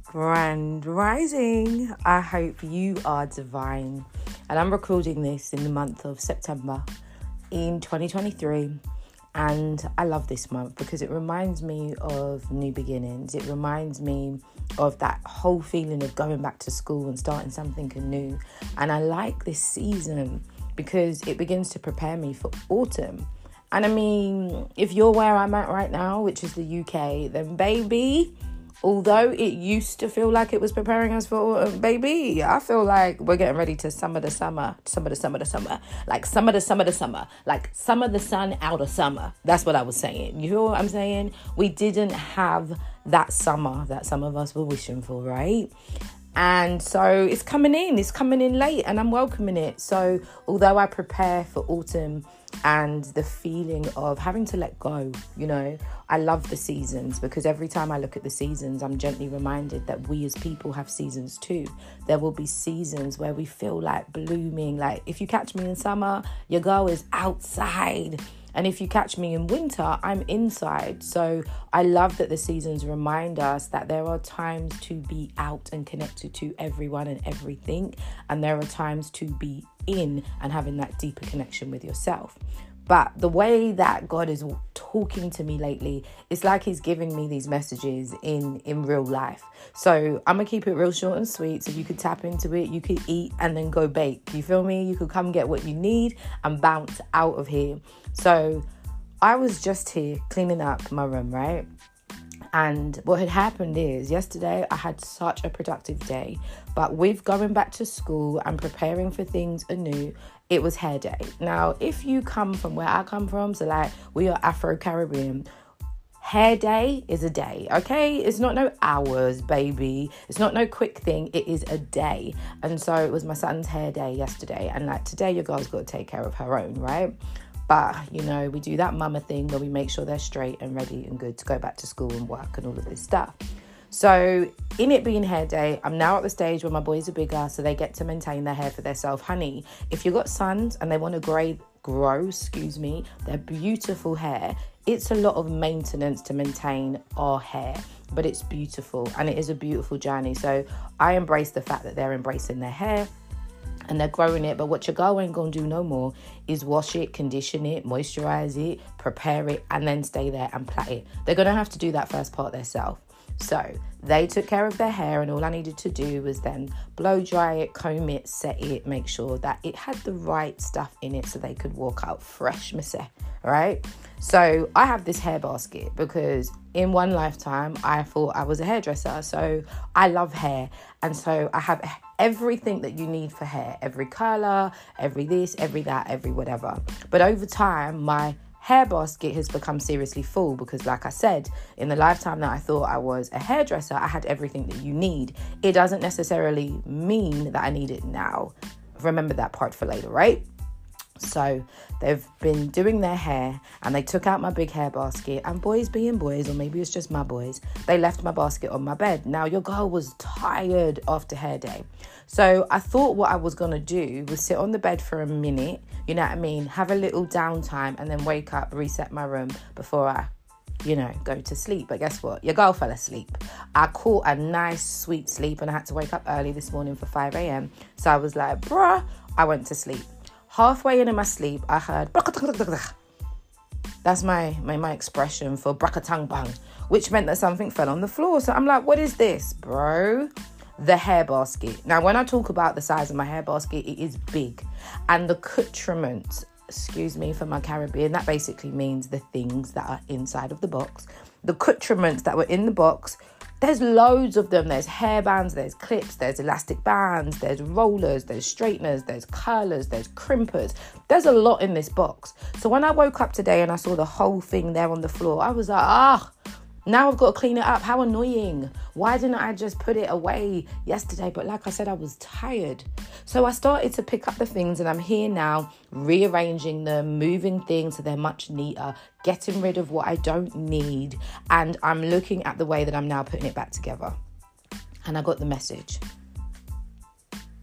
Grand Rising. I hope you are divine. And I'm recording this in the month of September in 2023. And I love this month because it reminds me of new beginnings. It reminds me of that whole feeling of going back to school and starting something anew. And I like this season because it begins to prepare me for autumn. And I mean, if you're where I'm at right now, which is the UK, then baby, although it used to feel like it was preparing us for autumn, baby, I feel like we're getting ready to summer, like summer, like summer the sun out of summer. That's what I was saying. You hear what I'm saying? We didn't have that summer that some of us were wishing for, right? And so it's coming in late, and I'm welcoming it. So although I prepare for autumn and the feeling of having to let go, I love the seasons, because every time I look at the seasons, I'm gently reminded that we as people have seasons too. There will be seasons where we feel like blooming. Like if you catch me in summer, your girl is outside. And if you catch me in winter, I'm inside. So I love that the seasons remind us that there are times to be out and connected to everyone and everything. And there are times to be in and having that deeper connection with yourself. But the way that God is talking to me lately, it's like he's giving me these messages in real life. So I'm going to keep it real short and sweet. So you could tap into it, you could eat and then go bake. You feel me? You could come get what you need and bounce out of here. So I was just here cleaning up my room, right? And what had happened is yesterday I had such a productive day, but with going back to school and preparing for things anew, it was hair day. Now, if you come from where I come from, so like we are Afro-Caribbean, hair day is a day, okay? It's not no hours, baby. It's not no quick thing. It is a day. And so it was my son's hair day yesterday. And like today, your girl's got to take care of her own, right? But, we do that mama thing where we make sure they're straight and ready and good to go back to school and work and all of this stuff. So in it being hair day, I'm now at the stage where my boys are bigger, so they get to maintain their hair for themselves. Honey, if you've got sons and they want to grow their beautiful hair, it's a lot of maintenance to maintain our hair, but it's beautiful and it is a beautiful journey. So I embrace the fact that they're embracing their hair and they're growing it. But what your girl ain't gonna do no more is wash it, condition it, moisturize it, prepare it, and then stay there and plait it. They're gonna have to do that first part themselves. So they took care of their hair, and all I needed to do was then blow dry it, comb it, set it, make sure that it had the right stuff in it so they could walk out fresh, right? So I have this hair basket because in one lifetime I thought I was a hairdresser. So I love hair. And so I have everything that you need for hair, every curler, every this, every that, every whatever. But over time, my hair basket has become seriously full because, like I said, in the lifetime that I thought I was a hairdresser, I had everything that you need. It doesn't necessarily mean that I need it now. Remember that part for later, right? So they've been doing their hair and they took out my big hair basket, and boys being boys, or maybe it's just my boys, they left my basket on my bed. Now your girl was tired after hair day. So I thought what I was going to do was sit on the bed for a minute, you know what I mean? Have a little downtime and then wake up, reset my room before I go to sleep. But guess what? Your girl fell asleep. I caught a nice sweet sleep and I had to wake up early this morning for 5 a.m. So I was like, bruh, I went to sleep. Halfway into my sleep, I heard that's my expression for brakatang bang, which meant that something fell on the floor. So I'm like, what is this, bro? The hair basket. Now, when I talk about the size of my hair basket, it is big. And the accoutrements, excuse me for my Caribbean, that basically means the things that are inside of the box. The accoutrements that were in the box, there's loads of them. There's hairbands, there's clips, there's elastic bands, there's rollers, there's straighteners, there's curlers, there's crimpers. There's a lot in this box. So when I woke up today and I saw the whole thing there on the floor, I was like, now I've got to clean it up. How annoying. Why didn't I just put it away yesterday? But like I said, I was tired. So I started to pick up the things, and I'm here now rearranging them, moving things so they're much neater, getting rid of what I don't need. And I'm looking at the way that I'm now putting it back together. And I got the message.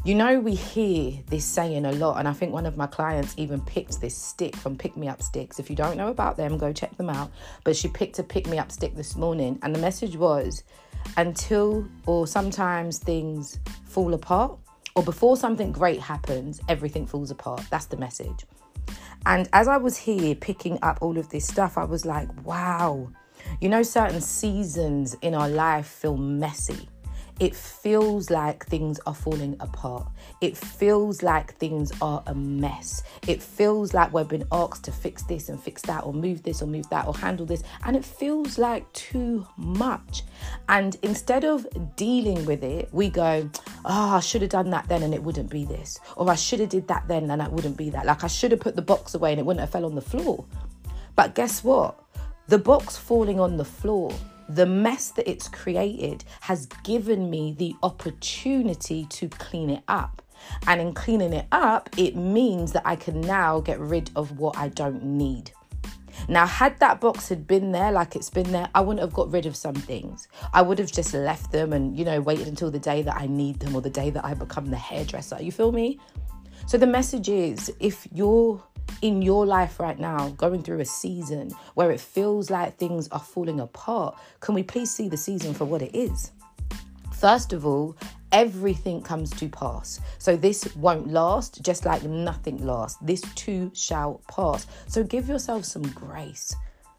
You know, we hear this saying a lot, and I think one of my clients even picked this stick from Pick Me Up Sticks. If you don't know about them, go check them out. But she picked a Pick Me Up stick this morning, and the message was, until or sometimes things fall apart, or before something great happens, everything falls apart. That's the message. And as I was here picking up all of this stuff, I was like, wow, you know, certain seasons in our life feel messy. It feels like things are falling apart. It feels like things are a mess. It feels like we've been asked to fix this and fix that, or move this or move that, or handle this. And it feels like too much. And instead of dealing with it, we go, I should have done that then and it wouldn't be this. Or I should have did that then and it wouldn't be that. Like, I should have put the box away and it wouldn't have fell on the floor. But guess what? The box falling on the floor, the mess that it's created, has given me the opportunity to clean it up. And in cleaning it up, it means that I can now get rid of what I don't need. Now, had that box had been there like it's been there, I wouldn't have got rid of some things. I would have just left them and, waited until the day that I need them, or the day that I become the hairdresser. You feel me? So the message is, if you're in your life right now going through a season where it feels like things are falling apart, can we please see the season for what it is? First of all, everything comes to pass. So this won't last, just like nothing lasts. This too shall pass. So give yourself some grace.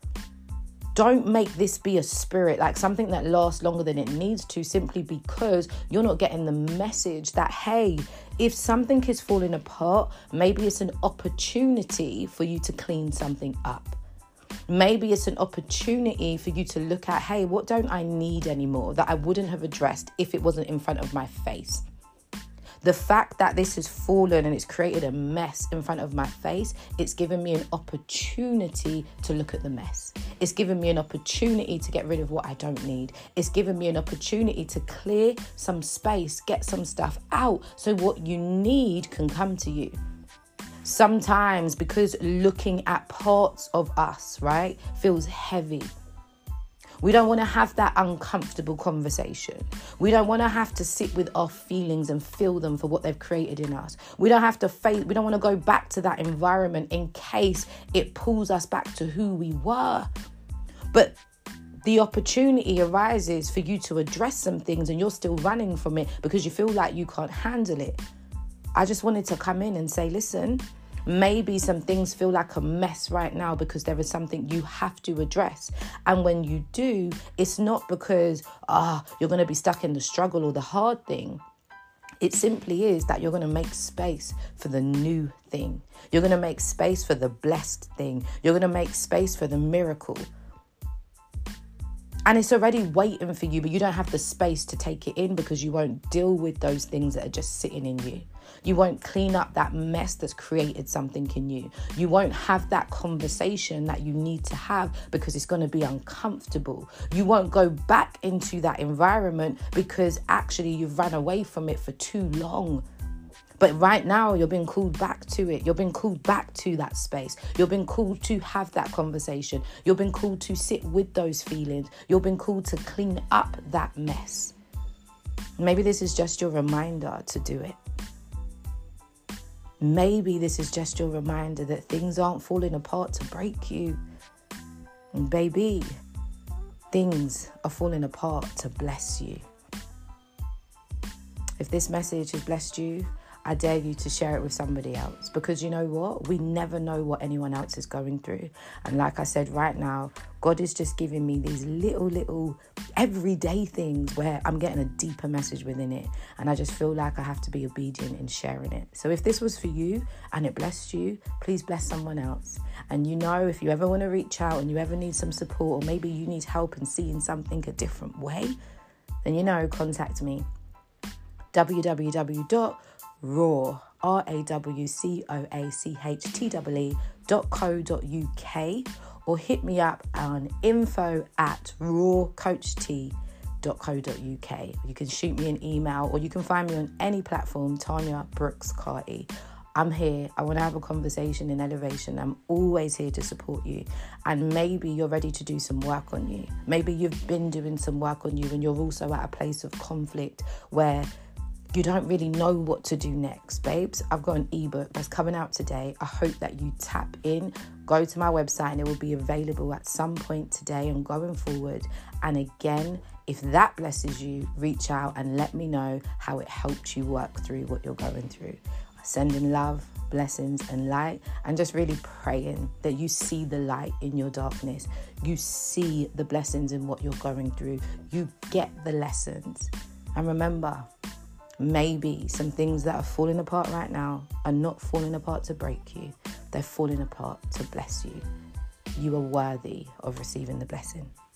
Don't make this be a spirit, like something that lasts longer than it needs to, simply because you're not getting the message that, hey, if something is falling apart, maybe it's an opportunity for you to clean something up. Maybe it's an opportunity for you to look at, hey, what don't I need anymore that I wouldn't have addressed if it wasn't in front of my face? The fact that this has fallen and it's created a mess in front of my face, it's given me an opportunity to look at the mess. It's given me an opportunity to get rid of what I don't need. It's given me an opportunity to clear some space, get some stuff out, so what you need can come to you. Sometimes, because looking at parts of us, right, feels heavy. We don't want to have that uncomfortable conversation. We don't want to have to sit with our feelings and feel them for what they've created in us. We don't have to we don't want to go back to that environment in case it pulls us back to who we were. But the opportunity arises for you to address some things and you're still running from it because you feel like you can't handle it. I just wanted to come in and say, listen, maybe some things feel like a mess right now because there is something you have to address. And when you do, it's not because you're going to be stuck in the struggle or the hard thing. It simply is that you're going to make space for the new thing. You're going to make space for the blessed thing. You're going to make space for the miracle. And it's already waiting for you, but you don't have the space to take it in because you won't deal with those things that are just sitting in you. You won't clean up that mess that's created something in you. You won't have that conversation that you need to have because it's going to be uncomfortable. You won't go back into that environment because actually you've run away from it for too long. But right now, you're being called back to it. You're being called back to that space. You're being called to have that conversation. You're being called to sit with those feelings. You're being called to clean up that mess. Maybe this is just your reminder to do it. Maybe this is just your reminder that things aren't falling apart to break you. And baby, things are falling apart to bless you. If this message has blessed you, I dare you to share it with somebody else, because you know what? We never know what anyone else is going through. And like I said, right now, God is just giving me these little everyday things where I'm getting a deeper message within it. And I just feel like I have to be obedient in sharing it. So if this was for you and it blessed you, please bless someone else. And if you ever want to reach out and you ever need some support, or maybe you need help in seeing something a different way, then contact me. rawcoachtee.co.uk, or hit me up on info@rawcoachtee.co.uk. You can shoot me an email, or you can find me on any platform, Tanya Brooks Carty. I'm here. I want to have a conversation in elevation. I'm always here to support you. And maybe you're ready to do some work on you. Maybe you've been doing some work on you and you're also at a place of conflict where you don't really know what to do next, babes, I've got an ebook that's coming out today. I hope that you tap in, go to my website, and it will be available at some point today and going forward. And again, if that blesses you, reach out and let me know how it helped you work through what you're going through. Sending love, blessings and light, and just really praying that you see the light in your darkness. You see the blessings in what you're going through. You get the lessons. And remember, maybe some things that are falling apart right now are not falling apart to break you. They're falling apart to bless you. You are worthy of receiving the blessing.